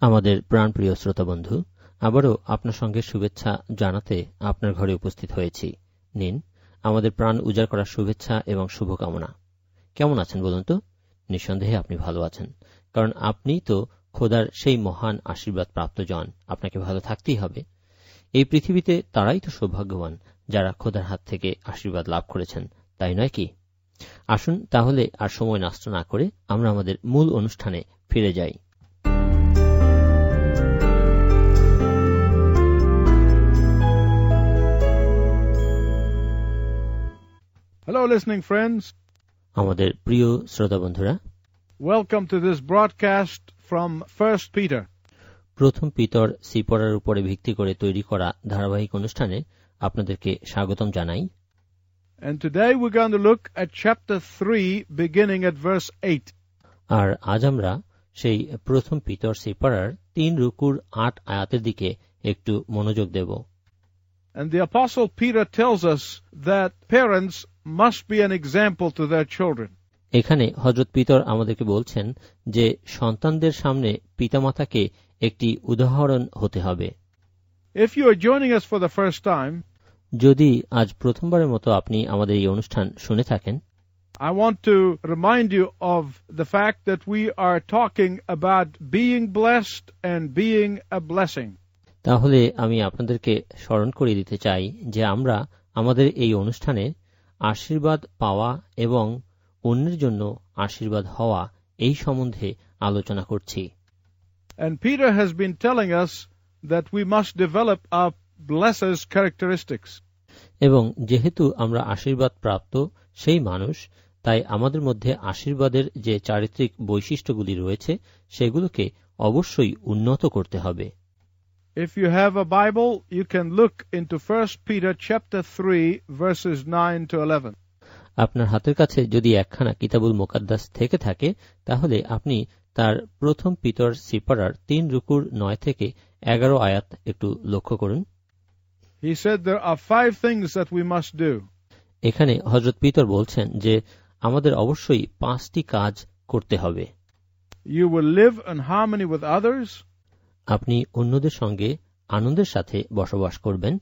আমাদের প্রাণপ্রিয় শ্রোতা বন্ধু, আবারও আপনার সঙ্গে শুভেচ্ছা জানাতে আপনার ঘরে উপস্থিত হয়েছি। নিন আমাদের প্রাণ উজাড় করার শুভেচ্ছা এবং শুভকামনা। কেমন আছেন বলুন তো? নিঃসন্দেহে আপনি ভালো আছেন, কারণ আপনি তো খোদার সেই মহান আশীর্বাদ প্রাপ্ত জন। আপনাকে ভালো থাকতেই হবে। এই পৃথিবীতে তারাই তো সৌভাগ্যবান যারা খোদার হাত থেকে আশীর্বাদ লাভ করেছেন, তাই নয় কি? আসুন তাহলে আর সময় নষ্ট না করে আমরা আমাদের মূল অনুষ্ঠানে ফিরে যাই। Hello, listening friends. আমাদের প্রিয় শ্রোতা বন্ধুরা, Welcome to this broadcast from 1 Peter. প্রথম পিতর সিপড়ার উপরে ভিত্তি করে তৈরি করা ধারাবাহিক অনুষ্ঠানে আপনাদেরকে স্বাগতম জানাই। And today we're going to look at chapter 3 beginning at verse 8. আর আজ আমরা সেই প্রথম পিতর সিপড়ার 3:8 আয়াতের দিকে একটু মনোযোগ দেব। And the apostle Peter tells us that parents must be an example to their children. এখানে হযরত পিতর আমাদেরকে বলছেন যে সন্তানদের সামনে পিতামাতাকে একটি উদাহরণ হতে হবে। If you are joining us for the first time, যদি আজ প্রথমবারের মতো আপনি আমাদের এই অনুষ্ঠান শুনে থাকেন, I want to remind you of the fact that we are talking about being blessed and being a blessing. তাহলে আমি আপনাদেরকে স্মরণ করিয়ে দিতে চাই যে আমরা আমাদের এই অনুষ্ঠানে আশীর্বাদ পাওয়া এবং অন্যের জন্য আশীর্বাদ হওয়া এই সম্বন্ধে আলোচনা করছি। And Peter has been telling us that we must develop our blessers' characteristics. এবং যেহেতু আমরা আশীর্বাদ প্রাপ্ত সেই মানুষ, তাই আমাদের মধ্যে আশীর্বাদের যে চারিত্রিক বৈশিষ্ট্যগুলি রয়েছে সেগুলোকে অবশ্যই উন্নত করতে হবে। If you have a Bible, you can look into 1 Peter chapter 3 verses 9 to 11. আপনার হাতের কাছে যদি একখানা কিতাবুল মুকাদ্দাস থেকে থাকে, তাহলে আপনি তার প্রথম পিতর সিপড়ার 3:9 থেকে 11 আয়াত একটু লক্ষ্য করুন। He said there are 5 things that we must do. এখানে হযরত পিতর বলছেন যে আমাদের অবশ্যই 5টি কাজ করতে হবে। You will live in harmony with others. আপনি অন্যদের সঙ্গে আনন্দের সাথে বসবাস করবেন।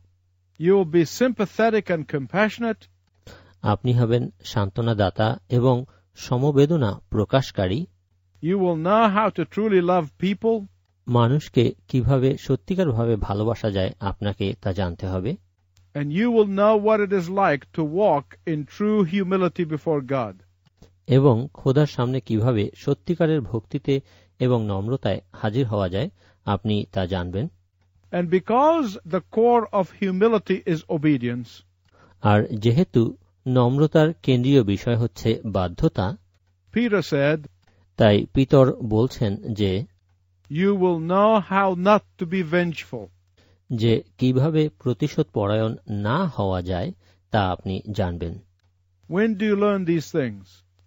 You will be sympathetic and compassionate. আপনি হবেন সান্ত্বনাদাতা এবং সমবেদনা প্রকাশকারী। You will know how to truly love people. মানুষকে কিভাবে সত্যিকারভাবে ভালোবাসা যায় আপনাকে তা জানতে হবে। And you will know what it is like to walk in true humility before God. এবং খোদার সামনে কিভাবে সত্যিকারের ভক্তিতে এবং নম্রতায় হাজির হওয়া যায় আপনি তা জানবেন। And because the core of humility is obedience, আর যেহেতু নম্রতার কেন্দ্রীয় বিষয় হচ্ছে বাধ্যতা, Peter said, তাই পিতর বলছেন যে you will know how not to be vengeful. যে কিভাবে প্রতিশোধ পরায়ণ না হওয়া যায় তা আপনি জানবেন। When do you learn these things?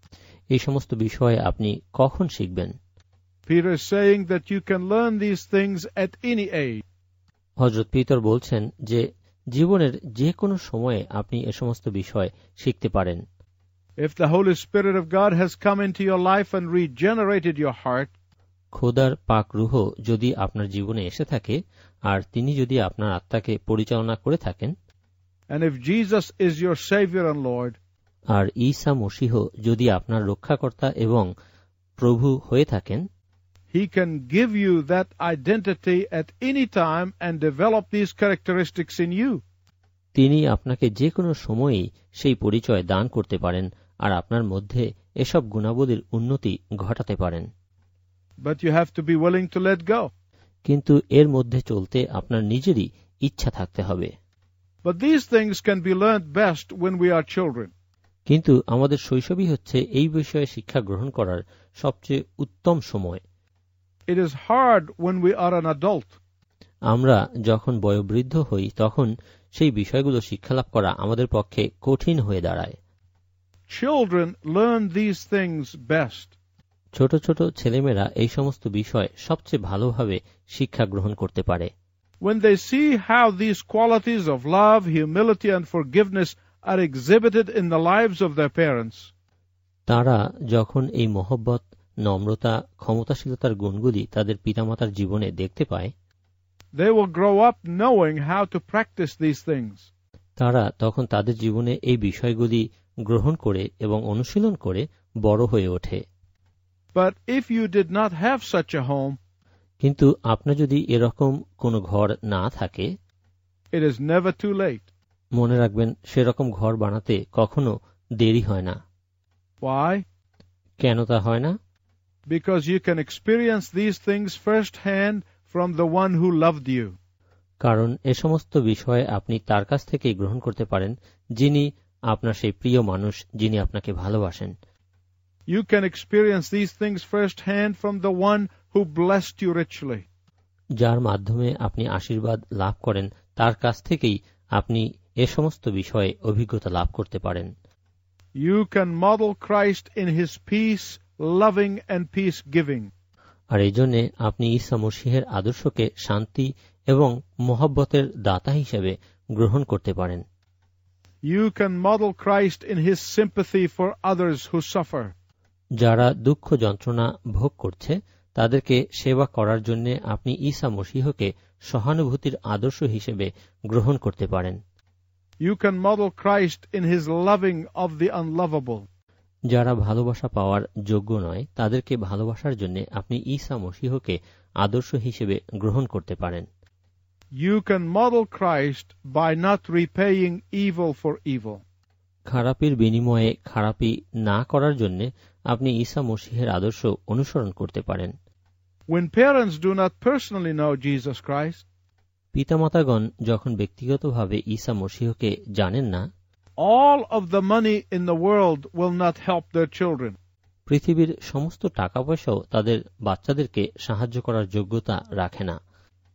এই সমস্ত বিষয়ে আপনি কখন শিখবেন? Peter is saying that you can learn these things at any age. হযরত পিতর বলছেন যে জীবনের যে কোনো সময়ে আপনি এ সমস্ত বিষয় শিখতে পারেন। If the Holy Spirit of God has come into your life and regenerated your heart, খোদার পাক রূহ যদি আপনার জীবনে এসে থাকে আর তিনি যদি আপনার আত্মাকে পরিচালনা করে থাকেন, and if Jesus is your Savior and Lord, আর ঈসা মসীহ যদি আপনার রক্ষাকর্তা এবং প্রভু হয়ে থাকেন, He can give you that identity at any time and develop these characteristics in you. তিনি আপনাকে যে কোনো সময়েই সেই পরিচয় দান করতে পারেন আর আপনার মধ্যে এসব গুণাবলীর উন্নতি ঘটাতে পারেন। But you have to be willing to let go. কিন্তু এর মধ্যে চলতে আপনার নিজেরই ইচ্ছা থাকতে হবে। But these things can be learned best when we are children. কিন্তু আমাদের শৈশবই হচ্ছে এই বিষয়ে শিক্ষা গ্রহণ করার সবচেয়ে উত্তম সময়। It is hard when we are an adult. আমরা যখন বয়োবৃদ্ধ হই তখন সেই বিষয়গুলো শিক্ষালাভ করা আমাদের পক্ষে কঠিন হয়ে দাঁড়ায়। Children learn these things best. ছোট ছোট ছেলেমেয়েরা এই সমস্ত বিষয় সবচেয়ে ভালোভাবে শিক্ষা গ্রহণ করতে পারে। When they see how these qualities of love, humility and forgiveness are exhibited in the lives of their parents, তারা যখন এই মহব্বত, নম্রতা, ক্ষমতাশীলতার গুণগুলি তাদের পিতামাতার জীবনে দেখতে পায়, they will grow up knowing how to practice these things. তারা তখন তাদের জীবনে এই বিষয়গুলি গ্রহণ করে এবং অনুশীলন করে বড় হয়ে ওঠে। But if you did not have such a home, কিন্তু আপনার যদি এরকম কোনো ঘর না থাকে, it is never too late. মনে রাখবেন সেরকম ঘর বানাতে কখনো দেরি হয় না। Why? কেন তা হয় না? Because you can experience these things firsthand from the one who loved you. কারণ এ সমস্ত বিষয়ে আপনি তার কাছ থেকেই গ্রহণ করতে পারেন, যিনি আপনার সেই প্রিয় মানুষ, যিনি আপনাকে ভালোবাসেন। You can experience these things firsthand from the one who blessed you richly. যার মাধ্যমে আপনি আশীর্বাদ লাভ করেন, তার কাছ থেকেই আপনি এ সমস্ত বিষয়ে অভিজ্ঞতা লাভ করতে পারেন। You can model Christ in his peace, loving and peace giving. আর এই জন্য আপনি ঈসা মসীহের আদর্শকে শান্তি এবং মহব্বতের দাতা হিসেবে গ্রহণ করতে পারেন। You can model Christ in his sympathy for others who suffer. যারা দুঃখ যন্ত্রণা ভোগ করছে তাদেরকে সেবা করার জন্য আপনি ঈসা মসীহকে সহানুভূতির আদর্শ হিসেবে গ্রহণ করতে পারেন। You can model Christ in his loving of the unlovable. যারা ভালোবাসা পাওয়ার যোগ্য নয় তাদেরকে ভালোবাসার জন্য আপনি ঈসা মসীহকে আদর্শ হিসেবে গ্রহণ করতে পারেন। You can model Christ by not repaying evil for evil. খারাপের বিনিময়ে খারাপি না করার জন্য আপনি ঈসা মসীহের আদর্শ অনুসরণ করতে পারেন। When parents do not personally know Jesus Christ, পিতামাতাগণ যখন ব্যক্তিগতভাবে ঈসা মসীহকে জানেন না, all of the money in the world will not help their children. পৃথিবীর সমস্ত টাকা পয়সাও তাদের বাচ্চাদেরকে সাহায্য করার যোগ্যতা রাখে না।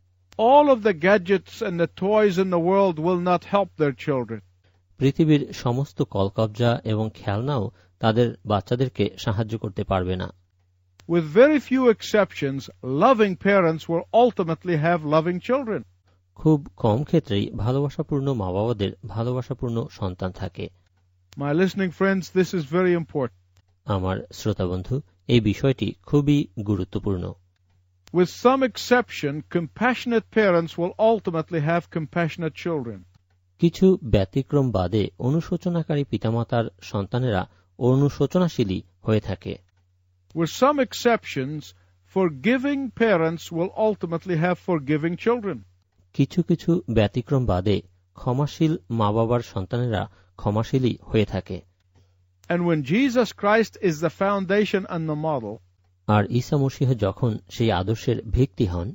All of the gadgets and the toys in the world will not help their children. পৃথিবীর সমস্ত কলকবজা এবং খেলনাও তাদের বাচ্চাদেরকে সাহায্য করতে পারবে না। With very few exceptions, loving parents will ultimately have loving children. খুব কম ক্ষেত্রেই ভালোবাসাপূর্ণ মা বাবাদের ভালোবাসাপূর্ণ সন্তান থাকে। My listening friends, this is very important. আমার শ্রোতা বন্ধু, এই বিষয়টি খুবই গুরুত্বপূর্ণ। With some exception, compassionate parents will ultimately have compassionate children. কিছু ব্যতিক্রম বাদে অনুশোচনাকারী পিতামাতার সন্তানেরা অনুশোচনাশীলী হয়ে থাকে। With some exceptions, forgiving parents will ultimately have forgiving children. কিছু কিছু ব্যতিক্রম বাদে ক্ষমাশীল মা বাবার সন্তানেরা ক্ষমাশীলই হয়ে থাকে। And when Jesus Christ is the foundation and the model, আর ঈসা মসীহ যখন সেই আদর্শের ভিত্তি হন,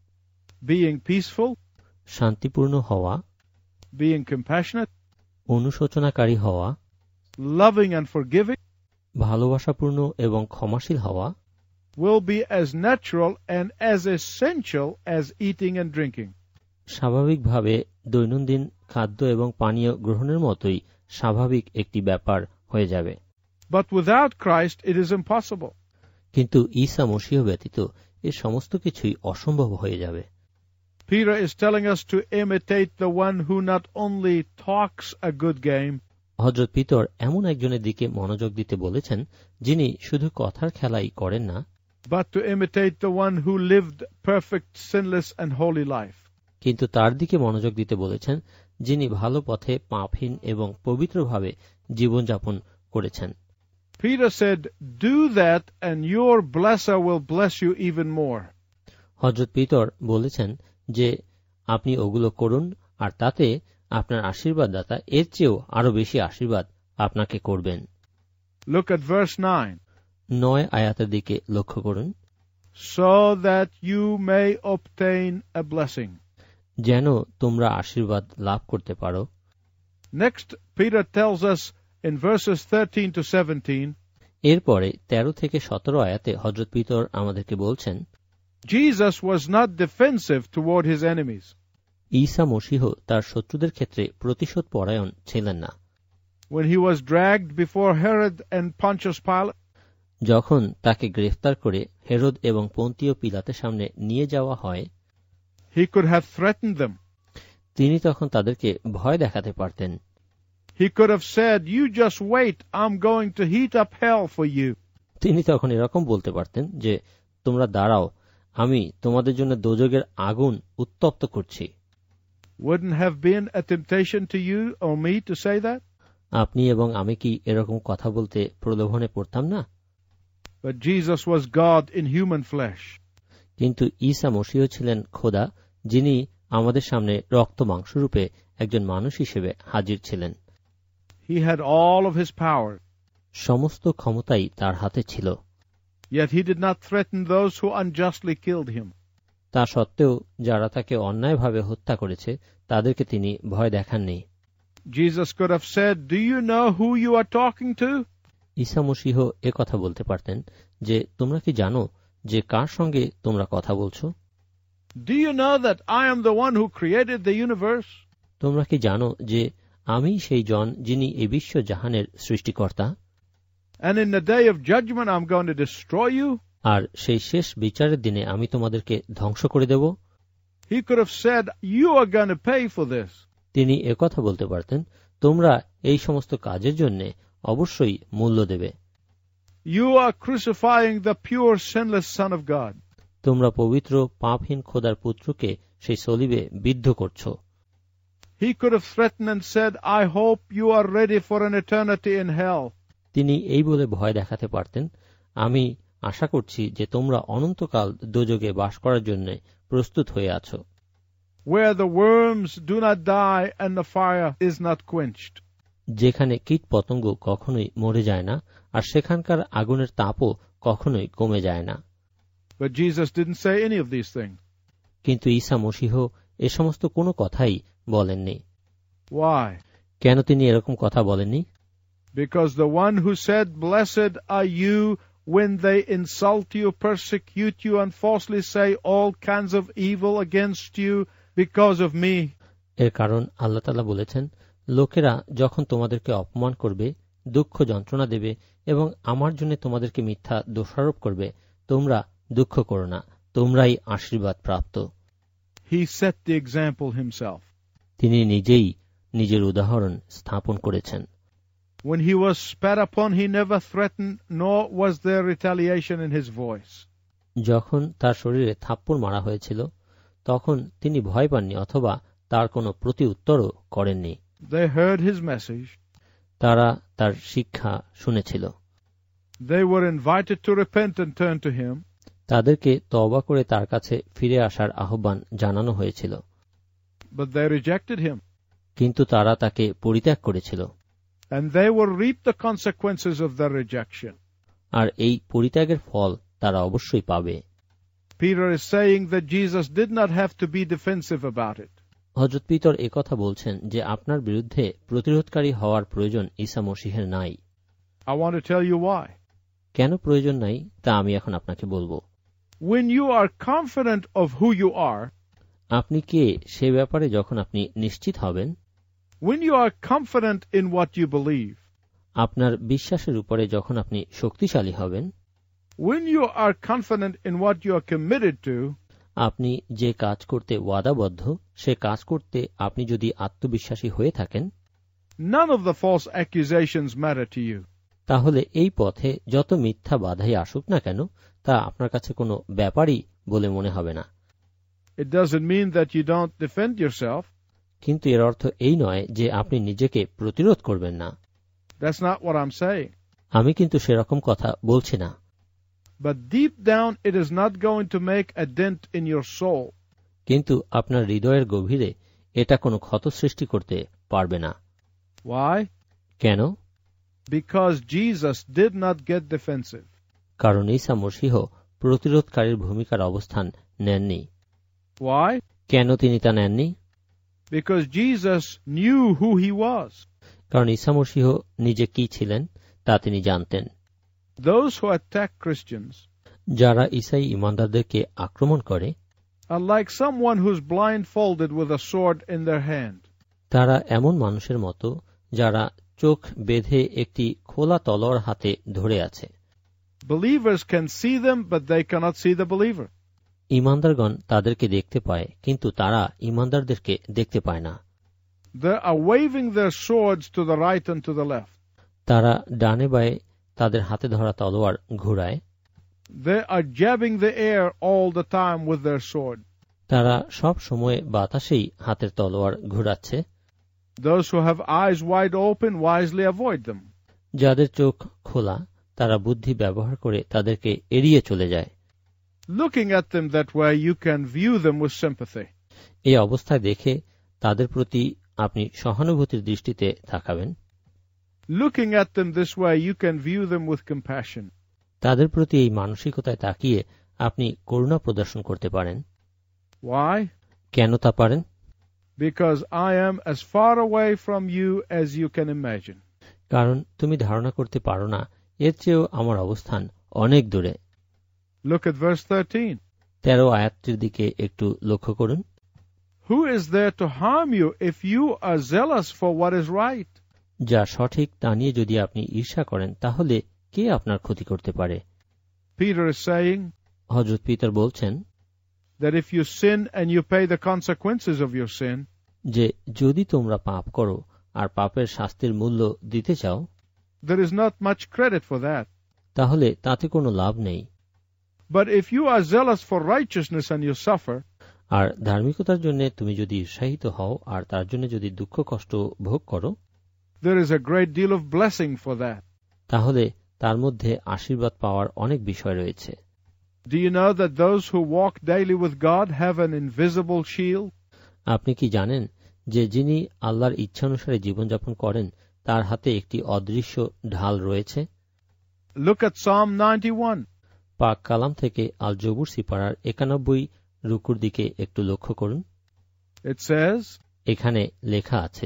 being peaceful, শান্তিপূর্ণ হওয়া, being compassionate, অনুশোচনাকারী হওয়া, loving and forgiving, ভালোবাসাপূর্ণ এবং ক্ষমাশীল হওয়া will be as natural and as essential as eating and drinking. স্বাভাবিকভাবে দৈনন্দিন খাদ্য এবং পানীয় গ্রহণের মতোই স্বাভাবিক একটি ব্যাপার হয়ে যাবে। But without Christ, it is impossible. কিন্তু ঈসা মসীহ ব্যতীত এ সমস্ত কিছুই অসম্ভব হয়ে যাবে। Peter is telling us to imitate the one who not only talks a good game, হযরত পিতর এমন একজনের দিকে মনোযোগ দিতে বলেছেন যিনি শুধু কথার খেলাই করেন না, but to imitate the one who lived perfect, sinless and holy life. কিন্তু তার দিকে মনোযোগ দিতে বলেছেন যিনি ভালো পথে পাপহীন এবং পবিত্রভাবে জীবনযাপন করেছেন। Peter said, do that and your blesser will bless you even more. হযরত পিতর বলেছেন যে আপনি ওগুলো করুন আর তাতে আপনার আশীর্বাদদাতা এর চেয়েও আরো বেশি আশীর্বাদ আপনাকে করবেন। Look at verse 9. 9 আয়াতের দিকে লক্ষ্য করুন। So that you may obtain a blessing. যেন তোমরা আশীর্বাদ লাভ করতে পারো। Next, Peter tells us in verses 13 to 17, এরপরে 13 থেকে 17 আয়াতে হযরত পিতর আমাদেরকে বলছেন, Jesus was not defensive toward his enemies. ঈসা মসীহ তার শত্রুদের ক্ষেত্রে প্রতিশোধ পরায়ণ ছিলেন না। When he was dragged before Herod and Pontius Pilate, যখন তাকে গ্রেফতার করে হেরোদ এবং পন্তীয় পিলাতের সামনে নিয়ে যাওয়া হয়, he could have threatened them. তিনি তখন তাদেরকে ভয় দেখাতে পারতেন। He could have said, you just wait, I'm going to heat up hell for you. তিনি তখন এরকম বলতে পারতেন যে তোমরা দাঁড়াও, আমি তোমাদের জন্য দোজখের আগুন উত্তপ্ত করছি। Wouldn't have been a temptation to you or me to say that? আপনি এবং আমি কি এরকম কথা বলতে প্রলোভনে পড়তাম না? But Jesus was God in human flesh. কিন্তু ঈসা মসীহ ছিলেন খোদা, যিনি আমাদের সামনে রক্ত মাংসরূপে একজন মানুষ হিসেবে হাজির ছিলেন। He had all of his power. সমস্ত ক্ষমতাই তার হাতে ছিল। Yet he did not threaten those who unjustly killed him. তা সত্ত্বেও যারা তাকে অন্যায়ভাবে হত্যা করেছে তাদেরকে তিনি ভয় দেখাননি। Jesus could have said, "Do you know who you are talking to?" ঈসা মসীহ কথা বলতে পারতেন যে তোমরা কি জানো যে কার সঙ্গে তোমরা কথা বলছো? Do you know that I am the one who created the universe? তোমরা কি জানো যে আমি সেই জন যিনি এই বিশ্ব জাহানের সৃষ্টিকর্তা? And in the day of judgment I'm going to destroy you? আর সেই শেষ বিচারের দিনে আমি তোমাদেরকে ধ্বংস করে দেব। He could have said, "You are going to pay for this." তিনি একথা বলতে পারতেন, তোমরা এই সমস্ত কাজের জন্য অবশ্যই মূল্য দেবে। You are crucifying the pure sinless Son of God. তোমরা পবিত্র পাপহীন খোদার পুত্রকে সেই সলিবে বিদ্ধ করছো। He could have threatened and said, "I hope you are ready for an eternity in hell." তিনি এই বলে ভয় দেখাতে পারতেন, আমি আশা করছি যে তোমরা অনন্তকাল দোজখে বাস করার জন্য প্রস্তুত হয়ে আছো, where the worms do not die and the fire is not quenched. যেখানে কীট পতঙ্গ কখনোই মরে যায় না আর সেখানকার আগুনের তাপও কখনোই কমে যায় না। But Jesus didn't say any of these things. কিন্তু ঈসা মসীহ এ সমস্ত কোনো কথাই বলেননি। Why? কেন তিনি এরকম কথা বলেননি? Because the one who said, "Blessed are you when they insult you, persecute you, and falsely say all kinds of evil against you because of me." এর কারণ আল্লাহ তাআলা বলেছেন, লোকেরা যখন তোমাদেরকে অপমান করবে, দুঃখ যন্ত্রণা দেবে এবং আমার জন্য তোমাদেরকে মিথ্যা দোষারোপ করবে, তোমরা দুঃখ করো না, তোমরাই আশীর্বাদ প্রাপ্ত। He set the example himself. তিনি নিজেই নিজের উদাহরণ স্থাপন করেছেন। When he was spat upon, he never threatened, nor was there retaliation in his voice. যখন তার শরীরে থাপ্পড় মারা হয়েছিল তখন তিনি ভয় পাননি অথবা তার কোনো প্রতি উত্তরও করেননি। They heard his message. তারা তার শিক্ষা শুনেছিল। They were invited to repent and turn to him. তাদেরকে তওবা করে তার কাছে ফিরে আসার আহ্বান জানানো হয়েছিল। But they rejected him. কিন্তু তারা তাকে পরিত্যাগ করেছিল। And they will reap the consequences of their rejection. আর এই পরিত্যাগের ফল তারা অবশ্যই পাবে। Peter is saying that Jesus did not have to be defensive about it. হযরত পিতর একথা বলছেন যে আপনার বিরুদ্ধে প্রতিরোধকারী হওয়ার প্রয়োজন ঈসা মসীহের নাই। I want to tell you why. কেন প্রয়োজন নাই তা আমি এখন আপনাকে বলবো। When you are confident of who you are, আপনি কে সে ব্যাপারে যখন আপনি নিশ্চিত হবেন, when you are confident in what you believe, আপনার বিশ্বাসের উপরে যখন আপনি শক্তিশালী হবেন, when you are confident in what you are committed to, আপনি যে কাজ করতে ওয়াদাবদ্ধ সে কাজ করতে আপনি যদি আত্মবিশ্বাসী হয়ে থাকেন, none of the false accusations matter to you. তাহলে এই পথে যত মিথ্যা বাধাই আসুক না কেন তা আপনার কাছে কোনো ব্যাপারই বলে মনে হবে না। It doesn't mean that you don't defend yourself. কিন্তু এর অর্থ এই নয় যে আপনি নিজেকে প্রতিরোধ করবেন না। That's not what I'm saying. আমি কিন্তু সেরকম কথা বলছি না। But deep down, it is not going to make a dent in your soul. কিন্তু আপনার হৃদয়ের গভীরে এটা কোনো ক্ষত সৃষ্টি করতে পারবে না। Why? কেন? Because Jesus did not get defensive. কারণ ঈসা মসীহ প্রতিরোধকারীর ভূমিকার অবস্থান নেননি। Why? কেন তিনি তা নেননি? Because Jesus knew who he was. কারণ ঈসা মসীহ নিজে কি ছিলেন তা তিনি জানতেন। Those who attack Christians যারা ঈসাই ঈমানদারদেরকে আক্রমণ করে are like someone who's blindfolded with a sword in their hand. তারা এমন মানুষের মতো যারা চোখ বেঁধে একটি খোলা তলোয়ার হাতে ধরে আছে। Believers can see them, but they cannot see the believer. ঈমানদারগণ তাদেরকে দেখতে পায় কিন্তু তারা ঈমানদারদেরকে দেখতে পায় না। They are waving their swords to the right and to the left. তারা ডানে বায়ে তাদের হাতে ধরা তলোয়ার ঘুরায়। They are jabbing the air all the time with their sword. তারা সব সময় বাতাসেই হাতের তলোয়ার ঘুরাচ্ছে। Those who have eyes wide open wisely avoid them. যাদের চোখ খোলা তারা বুদ্ধি ব্যবহার করে তাদেরকে এড়িয়ে চলে যায়। Looking at them that way, you can view them with sympathy. এই অবস্থায় দেখে তাদের প্রতি আপনি সহানুভূতির দৃষ্টিতে তাকাবেন। Looking at them this way, you can view them with compassion. তাদের প্রতি এই মানসিকতায় তাকিয়ে আপনি করুণা প্রদর্শন করতে পারেন। Why? কেন তা পারেন? Because I am as far away from you as you can imagine. কারণ তুমি ধারণা করতে পারো না, এর চেয়েও আমার অবস্থান অনেক দূরে। Look at verse 13. 13 আয়াতটির দিকে একটু লক্ষ্য করুন। Who is there to harm you if you are zealous for what is right? যা সঠিক তা নিয়ে যদি আপনি ঈর্ষা করেন তাহলে কে আপনার ক্ষতি করতে পারে? Peter is saying হযরত পিতর বলছেন that if you sin and you pay the consequences of your sin, যে যদি তোমরা পাপ করো আর পাপের শাস্তির মূল্য দিতে চাও, there is not much credit for that. তাহলে তাতে কোনো লাভ নেই। But if you are zealous for righteousness and you suffer, আর ধার্মিকতার জন্য তুমি যদি উৎসাহিত হও আর তার জন্য যদি দুঃখ কষ্ট ভোগ করো, there is a great deal of blessing for that. তাহলে তার মধ্যে আশীর্বাদ পাওয়ার অনেক বিষয় রয়েছে। Do you know that those who walk daily with God have an invisible shield? আপনি কি জানেন যে যিনি আল্লাহর ইচ্ছানুসারে জীবনযাপন করেন তার হাতে একটি অদৃশ্য ঢাল রয়েছে? Look at Psalm 91. পাক কালাম থেকে আল জবুর সিপারার 91 রুকুর দিকে একটু লক্ষ্য করুন। It says, এখানে লেখা আছে,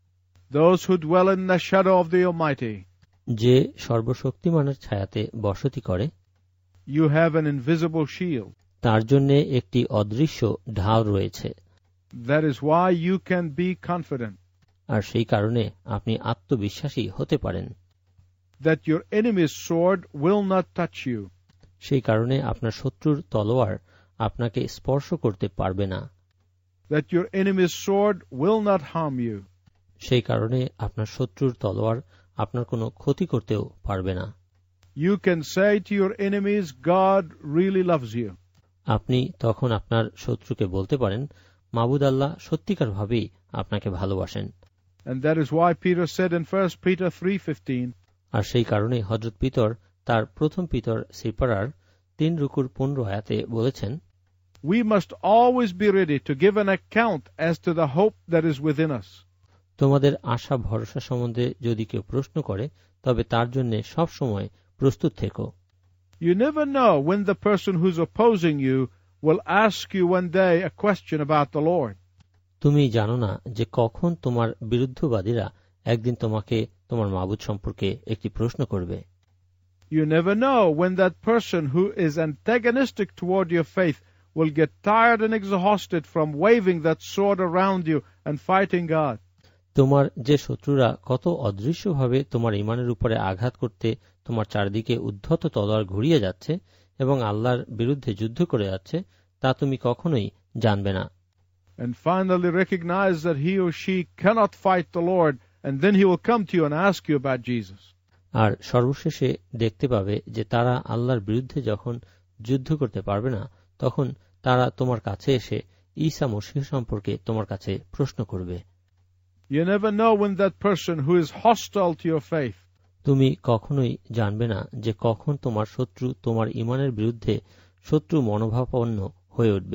those who dwell in the shadow of the Almighty, যে সর্বশক্তিমানের ছায়াতে বসতি করে, you have an invisible shield. তার জন্য একটি অদৃশ্য ঢাল রয়েছে। That is why you can be confident আর সেই কারণে আপনি আত্মবিশ্বাসী হতে পারেন that your enemy's sword will not touch you. সেই কারণে আপনার শত্রুর তলোয়ার আপনাকে স্পর্শ করতে পারবে না। That your enemy's sword will not harm you. সেই কারণে আপনার শত্রুর তলোয়ার আপনার কোনো ক্ষতি করতেও পারবে না। You can say to your enemies, God really loves you. আপনি তখন আপনার শত্রুকে বলতে পারেন, মাবুদ আল্লাহ সত্যিকারভাবেই আপনাকে ভালোবাসেন। And that is why Peter said in 1 Peter 3:15, আর সেই কারণে হযরত পিতর তার প্রথম পিতর সিপারার 3 রুকুর 15 আয়াতে বলেছেন, we must always be ready to give an account as to the hope that is within us. তোমাদের আশা ভরসা সম্বন্ধে যদি কেউ প্রশ্ন করে তবে তার জন্য সব সময় প্রস্তুত থেকো। You never know when the person who's opposing you will ask you one day a question about the Lord. তুমি জানো না যে কখন তোমার বিরুদ্ধবাদীরা একদিন তোমাকে তোমার মাবুদ সম্পর্কে একটি প্রশ্ন করবে। You never know when that person who is antagonistic toward your faith will get tired and exhausted from waving that sword around you and fighting God. তোমার যে শত্রুরা কত অদৃশ্যভাবে তোমার ঈমানের উপরে আঘাত করতে তোমার চারদিকে উদ্ধত তলোয়ার ঘুরিয়ে যাচ্ছে এবং আল্লাহর বিরুদ্ধে যুদ্ধ করে যাচ্ছে তা তুমি কখনোই জানবে না। And finally recognize that he or she cannot fight the Lord, and then he will come to you and ask you about Jesus. আর সর্বশেষে দেখতে পাবে যে তারা আল্লাহর বিরুদ্ধে যখন যুদ্ধ করতে পারবে না তখন তারা তোমার কাছে এসে ঈসা মসীহ সম্পর্কে তোমার কাছে প্রশ্ন করবে। You never know when that person who is hostile to your faith, তুমি কখনোই জানবে না যে কখন তোমার শত্রু তোমার ঈমানের বিরুদ্ধে শত্রু মনোভাবাপন্ন হয়ে উঠবে।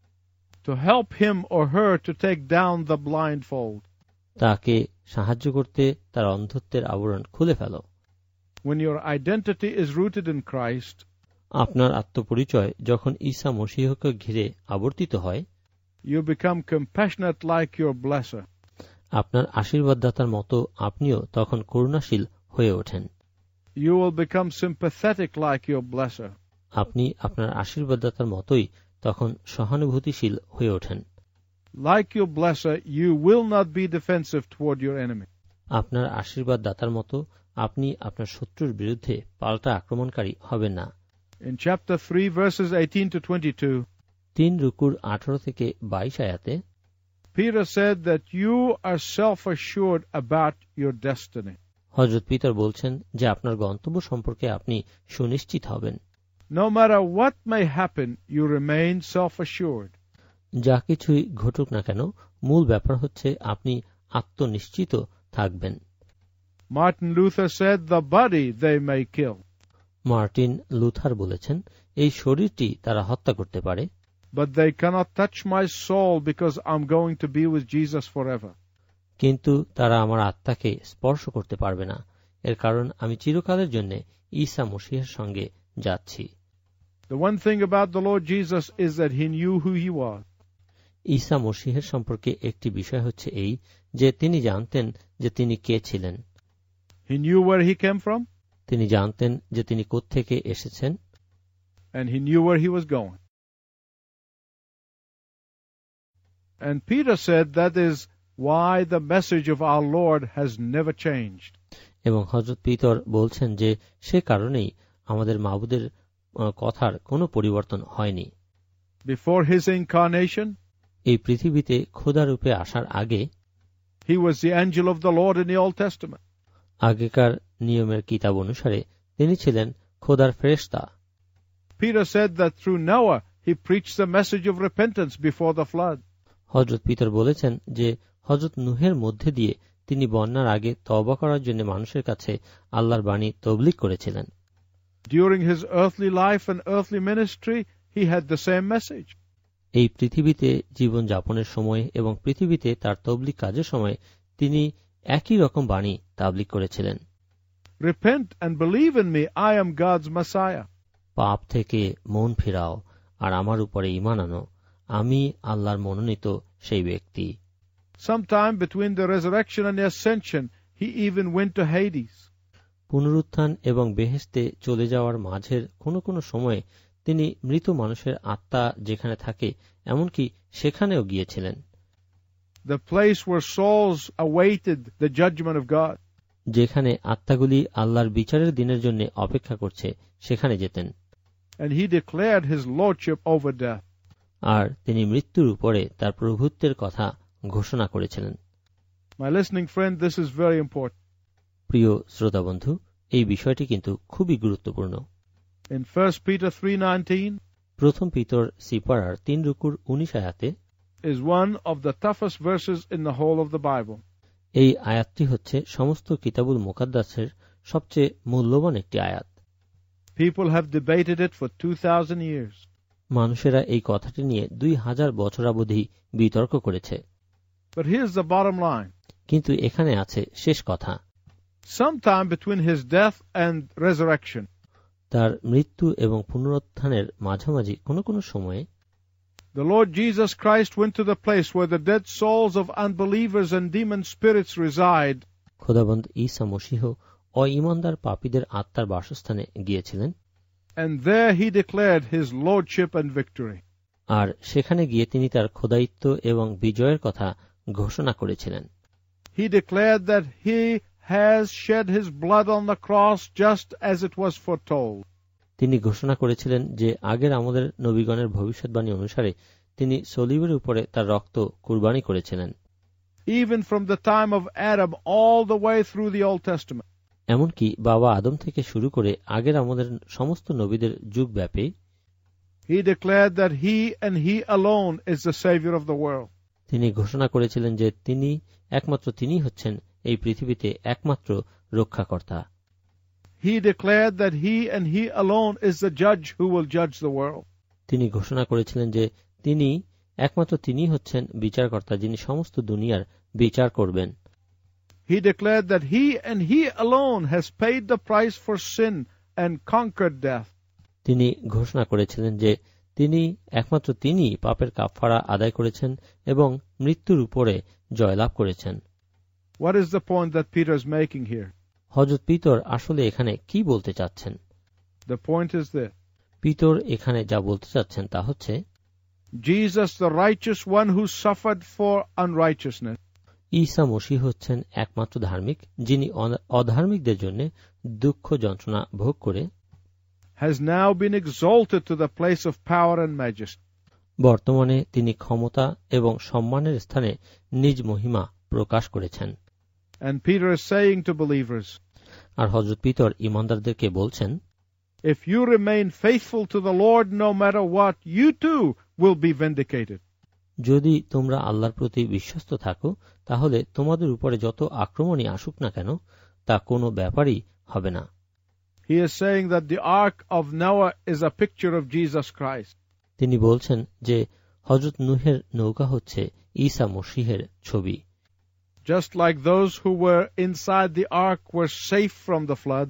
to help him or her to take down the blindfold. তাকে সাহায্য করতে তার অন্ধত্বের আবরণ খুলে ফেলো। When your identity is rooted in Christ, আপনার আত্মপরিচয় যখন ঈসা মসীহকে ঘিরে আবর্তিত হয়, you become compassionate like your blesser. আপনার আশীর্বাদদাতার মতো আপনিও তখন করুণাশীল হয়ে ওঠেন। You will become sympathetic like your blesser. আপনি আপনার আশীর্বাদদাতার মতোই তখন সহানুভূতিশীল হয়ে ওঠেন। Like your blesser, you will not be defensive toward your enemy. আপনার আশীর্বাদদাতার মতো আপনি আপনার শত্রুর বিরুদ্ধে পাল্টা আক্রমণকারী হবেন না। In chapter 3, verses 18 to 22, 3 রুকুর 18 থেকে 22 আয়াতে Peter said that you are self-assured about your destiny. হযরত পিতর বলছেন যে আপনার গন্তব্য সম্পর্কে আপনি সুনিশ্চিত হবেন। No matter what may happen, you remain self-assured. যা কিছুই ঘটুক না কেন, মূল ব্যাপার হচ্ছে আপনি আত্মনিশ্চিত থাকবেন। Martin Luther said, the body they may kill, Martin Luther বলেছেন, এই শরীরটি তারা হত্যা করতে পারে, but they cannot touch my soul because I'm going to be with Jesus forever. কিন্তু তারা আমার আত্মাকে স্পর্শ করতে পারবে না, এর কারণ আমি চিরকালের জন্য ঈসা মসীহের সঙ্গে যাচ্ছি। The one thing about the Lord Jesus is that he knew who he was. ঈসা মসীহের সম্পর্কে একটি বিষয় হচ্ছে এই যে তিনি জানতেন যে তিনি কে ছিলেন। He knew where he came from, তিনি জানতেন যে তিনি কোত্থেকে এসেছেন, and he knew where he was going. And Peter said that is why the message of our Lord has never changed. এবং হযরত পিতর বলছেন যে সে কারণেই আমাদের মাবুদের কথার কোনো পরিবর্তন হয়নি। Before his incarnation, এই পৃথিবীতে খোদারূপে আসার আগে he was the angel of the Lord in the Old Testament. আগেকার নিয়মের কিতাব অনুসারে তিনি ছিলেন খোদার ফেরেশতা। Peter said that through Noah he preached the message of repentance before the flood. হযরত পিতর বলেছেন যে হযরত নূহের মধ্যে দিয়ে তিনি বন্যার আগে তওবা করার জন্য মানুষের কাছে আল্লাহর বাণী তবলিগ করেছিলেন। During his earthly life and earthly ministry, he had the same message. এই পৃথিবীতে জীবন যাপনের সময় এবং পৃথিবীতে তার তবলিগ কাজের সময় তিনি একই রকম বাণী তাবলিগ করেছিলেন। Repent and believe in me, I am God's Messiah. পাপ থেকে মন ফিরাও আর আমার উপরে ঈমান আনো, আমি আল্লাহর মনোনীত সেই ব্যক্তি। Sometime between the resurrection and the ascension, he even went to Hades. পুনরুত্থান এবং বেহেশতে চলে যাওয়ার মাঝের কোনো কোনো সময়ে তিনি মৃত মানুষের আত্মা যেখানে থাকে এমনকি সেখানেও গিয়েছিলেন। The place where souls awaited the judgment of God. যেখানে আত্মাগুলি আল্লাহর বিচারের দিনের জন্য অপেক্ষা করছে সেখানে যেতেন। And he declared his lordship over death. আর তিনি মৃত্যুর উপরে তার প্রভুত্বের কথা ঘোষণা করেছিলেন। My listening friend, this is very important. প্রিয় শ্রোতা বন্ধু, এই বিষয়টি কিন্তু খুবই গুরুত্বপূর্ণ। In 1 Peter 3:19, প্রথম পিতর সিপারার 3:19 আয়াতে is one of the toughest verses in the whole of the Bible. এই আয়াতটি হচ্ছে সমস্ত কিতাবুল মুকাদ্দাসের সবচেয়ে মূল্যবান একটি আয়াত। People have debated it for 2000 years. মানুষেরা এই কথাটি নিয়ে 2000 বছরাবধি বিতর্ক করেছে। But here's the bottom line. কিন্তু এখানে আছে শেষ কথা। Sometime between his death and resurrection, তার মৃত্যু এবং পুনরুত্থানের মাঝামাঝি কোনো কোনো সময়ে the Lord Jesus Christ went to the place where the dead souls of unbelievers and demon spirits reside. খোদাবন্দ ঈসা মসীহ অঈমানদার পাপীদের আত্মার বাসস্থানে গিয়েছিলেন। And there he declared his lordship and victory. আর সেখানে গিয়ে তিনি তার খোদায়িত্ব এবং বিজয়ের কথা ঘোষণা করেছিলেন। He declared that he has shed his blood on the cross just as it was foretold. তিনি ঘোষণা করেছিলেন যে আগের আমাদের নবীগণের ভবিষ্যৎবাণী অনুসারে তিনি সলিবের উপরে তার রক্ত কুরবানি করেছিলেন। Even from the time of Adam all the way through the Old Testament. এমনকি বাবা আদম থেকে শুরু করে আগের আমাদের সমস্ত নবীদের যুগ ব্যাপী He declared that he and he alone is the Savior of the world. তিনি ঘোষণা করেছিলেন যে একমাত্র তিনি হচ্ছেন এই পৃথিবীতে একমাত্র রক্ষাকর্তা। He declared that he and he alone is the judge who will judge the world. তিনি ঘোষণা করেছিলেন যে একমাত্র তিনি হচ্ছেন বিচারকর্তা, যিনি সমস্ত দুনিয়ার বিচার করবেন। He declared that he and he alone has paid the price for sin and conquered death. তিনি ঘোষণা করেছিলেন যে একমাত্র তিনি পাপের কাফারা আদায় করেছেন এবং মৃত্যুর উপরে জয়লাভ করেছেন। What is the point that Peter is making here? হযরত পিতর আসলে এখানে কি বলতে চাচ্ছেন? The point is this. Peter এখানে যা বলতে চাচ্ছেন তা হচ্ছে Jesus, the righteous one who suffered for unrighteousness, ঈসা মসীহ হচ্ছেন একমাত্র ধার্মিক, যিনি অধার্মিকদের জন্য দুঃখ যন্ত্রণা ভোগ করে has now been exalted to the place of power and majesty. বর্তমানে তিনি ক্ষমতা এবং সম্মানের স্থানে নিজ মহিমা প্রকাশ করেছেন। And Peter is saying to believers, আর হযরত পিতর ঈমানদারদেরকে বলছেন, if you remain faithful to the Lord no matter what, you too will be vindicated. যদি তোমরা আল্লাহর প্রতি বিশ্বস্ত থাকো, তাহলে তোমাদের উপরে যত আক্রমণই আসুক না কেন, তা কোনো ব্যাপারই হবে না। He is saying that the ark of Noah is a picture of Jesus Christ. তিনি বলছেন যে হযরত নূহের নৌকা হচ্ছে ঈসা মসীহের ছবি। Just like those who were inside the ark were safe from the flood,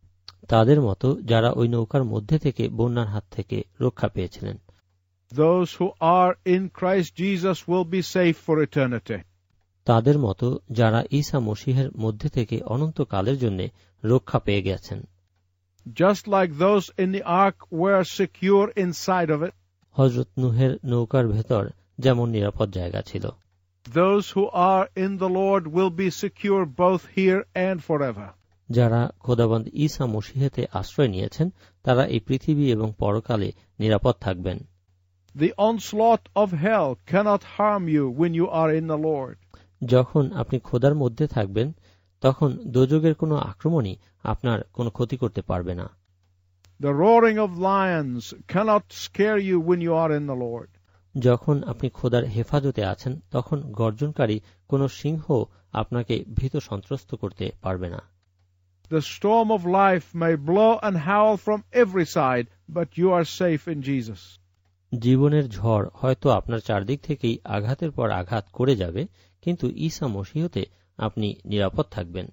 তাদের মতো যারা ওই নৌকার মধ্যে থেকে বন্যার হাত থেকে রক্ষা পেয়েছিলেন, those who are in Christ Jesus will be safe for eternity. তাদের মতো যারা ঈসা মসীহের মধ্যে থেকে অনন্তকালের জন্য রক্ষা পেয়ে গেছেন। Just like those in the ark were secure inside of it, হযরত নূহের নৌকার ভেতর যেমন নিরাপদ জায়গা ছিল, those who are in the Lord will be secure both here and forever. যারা খোদাবন্দ ঈসা মসীহেতে আশ্রয় নিয়েছেন, তারা এই পৃথিবী এবং পরকালে নিরাপদ থাকবেন। The onslaught of hell cannot harm you when you are in the Lord. যখন আপনি খোদার মধ্যে থাকবেন, তখন দোজখের কোনো আক্রমণই আপনার কোনো ক্ষতি করতে পারবে না। The roaring of lions cannot scare you when you are in the Lord. যখন আপনি খোদার হেফাজতে আছেন, তখন গর্জনকারী কোনো সিংহ আপনাকে ভীত সন্ত্রস্ত করতে পারবে না। The storm of life may blow and howl from every side, but you are safe in Jesus. জীবনের ঝড় হয়তো আপনার চারদিক থেকেই আঘাতের পর আঘাত করে যাবে, কিন্তু ঈসা মসীহতে আপনি নিরাপদ থাকবেন।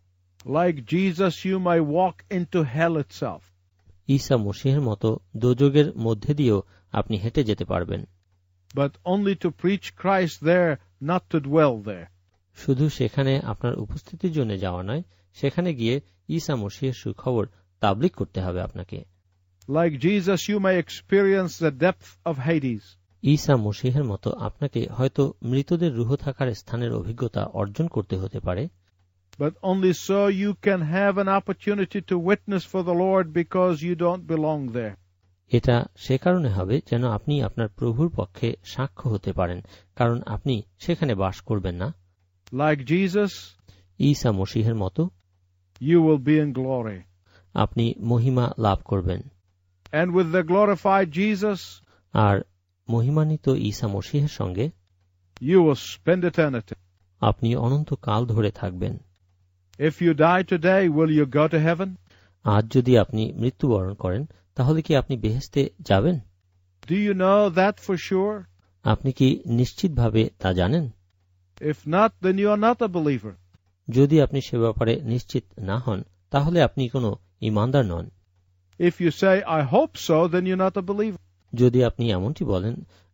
Like Jesus, you may walk into hell itself. ঈসা মসীহের মতো দোজখের মধ্যে দিয়েও আপনি হেঁটে যেতে পারবেন, but only to preach Christ there, not to dwell there. শুধু সেখানে আপনার উপস্থিতির জন্য যাওয়া নয়, সেখানে গিয়ে ঈসা মসীহের সুখবর তাবলীগ করতে হবে আপনাকে। Like Jesus, you may experience the depth of Hades. ঈসা মসীহের মতো আপনাকে হয়তো মৃতদের রুহ থাকার স্থানের অভিজ্ঞতা অর্জন করতে হতে পারে, but only so you can have an opportunity to witness for the Lord because you don't belong there. এটা সে কারণে হবে যেন আপনি আপনার প্রভুর পক্ষে সাক্ষ্য হতে পারেন, কারণ আপনি সেখানে বাস করবেন না। Like Jesus, ঈসা মসীহের মতো you will be in glory. আপনি মহিমা লাভ করবেন, And with the glorified Jesus, আর মহিমান্বিত ঈসা মসীহের সঙ্গে you will spend eternity. আপনি অনন্তকাল ধরে থাকবেন। If you die today, will you go to heaven? আজ যদি আপনি মৃত্যুবরণ করেন, তাহলে কি আপনি বেহেশতে যাবেন? Do you know that for sure? আপনি কি নিশ্চিতভাবে তা জানেন? If not, then you are not a believer. যদি আপনি সে ব্যাপারে নিশ্চিত না হন, তাহলে আপনি কোনো ঈমানদার নন। If you say, I hope so, then you're not a believer. যদি আপনি এমনটি বলেন,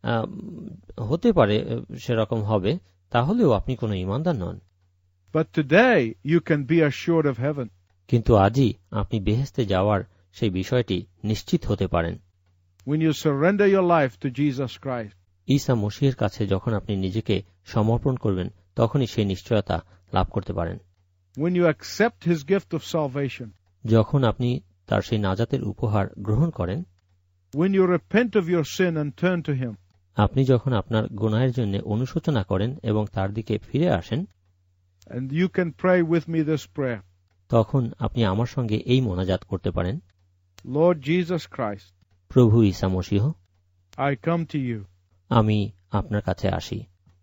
হতে পারে সেরকম হবে, তাহলেও আপনি কোনো ঈমানদার নন। But today, you can be assured of heaven. কিন্তু আজই আপনি বেহেশতে যাওয়ার সেই বিষয়টি নিশ্চিত হতে পারেন। When you surrender your life to Jesus Christ. ঈসা মসীহের কাছে যখন আপনি নিজেকে সমর্পণ করবেন, তখনই সেই নিশ্চয়তা লাভ করতে পারেন। When you accept His gift of salvation. যখন আপনি তার সেই নাজাতের উপহার গ্রহণ করেন। When you repent of your sin and turn to Him. আপনি যখন আপনার গুনাহের জন্য অনুশোচনা করেন এবং তার দিকে ফিরে আসেন। And you can pray with me this prayer. তখন আপনি আমার সঙ্গে এই মোনাজাত করতে পারেন। Lord Jesus Christ. প্রভু ঈসা Masih, I come to you. আমি আপনার কাছে আসি।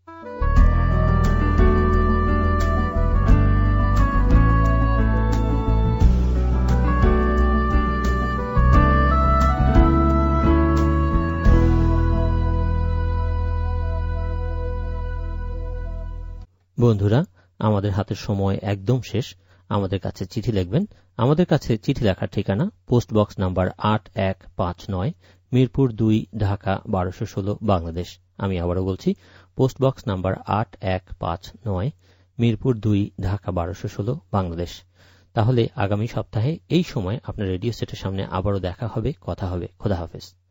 বন্ধুরা, আমাদের হাতের সময় একদম শেষ। আমাদের কাছে চিঠি লিখবেন। আমাদের কাছে চিঠি লেখার ঠিকানা post box number 8159, Mirpur 2, Dhaka 1216, Bangladesh. আমি আবারও বলছি, post box number 8159, Mirpur 2, Dhaka 1216, Bangladesh. তাহলে আগামী সপ্তাহে এই সময় আপনার রেডিও সেটের সামনে আবারও দেখা হবে, কথা হবে। খোদা হাফেজ।